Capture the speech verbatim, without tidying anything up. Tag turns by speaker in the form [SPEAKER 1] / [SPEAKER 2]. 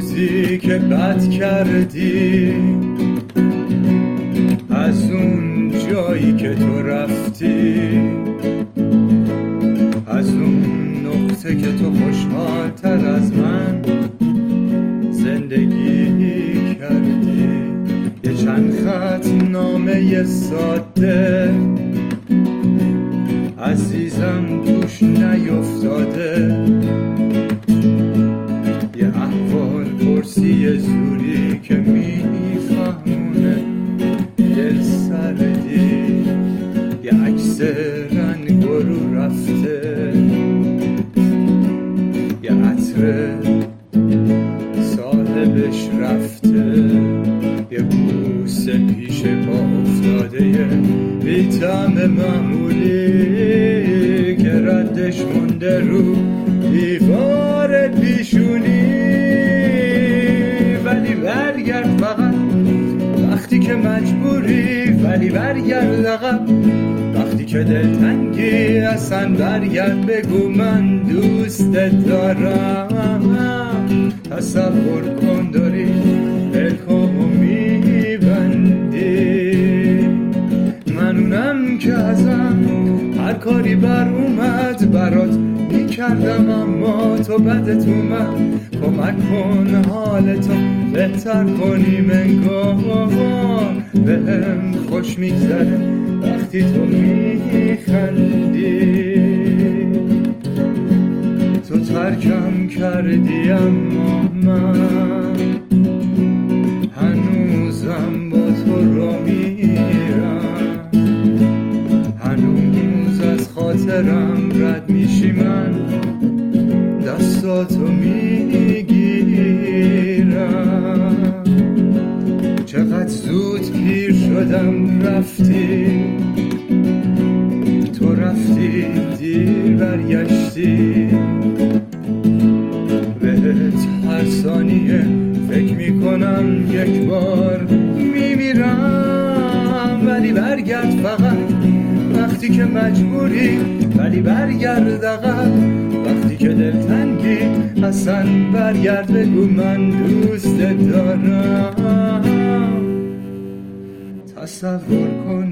[SPEAKER 1] روزی که بد کردی، از اون جایی که تو رفتی، از اون نقطه که تو خوشحالتر از من زندگی کردی. یه چند خط نامه ساده عزیزم توش نیفتاده، یه احوال پرسی زوری که میفهمونه دل سردی، یه عکس رنگ رو رفته، یه عطر صاحبش رفته، یه بوس پیش پا افتاده، یه بی‌طعم معمولی که ردش مونده رو دیوار پیشونی. ولی برگرد فقط وقتی که مجبوری، ولی برگرد عقب وقتی که دلتنگی، اصلا برگرد بگو من دوست دارم. تصور کن داری دلکامو میبندی، من اونم که ازم هر کاری بر اومد برات میکردم، اما تو بدت اومد. کمک کن حالتو بهتر کنی، منگاه بهم خوش میگذره وقتی تو میخندی. تو ترکم کردی اما من هنوزم با تو را میرم، هنوز از خاطرم رد میشی، من دستاتو میگیرم. چقدر زود پیر شدم رفتی، تو رفتی دیر برگشتی، بهت هر ثانیه فکر میکنم یک بار میمیرم. ولی برگرد فقط وقتی که مجبوری، ولی برگرد عقب وقتی که دلتنگی، اصلا برگرد بگو من دوست دارم. تصور کن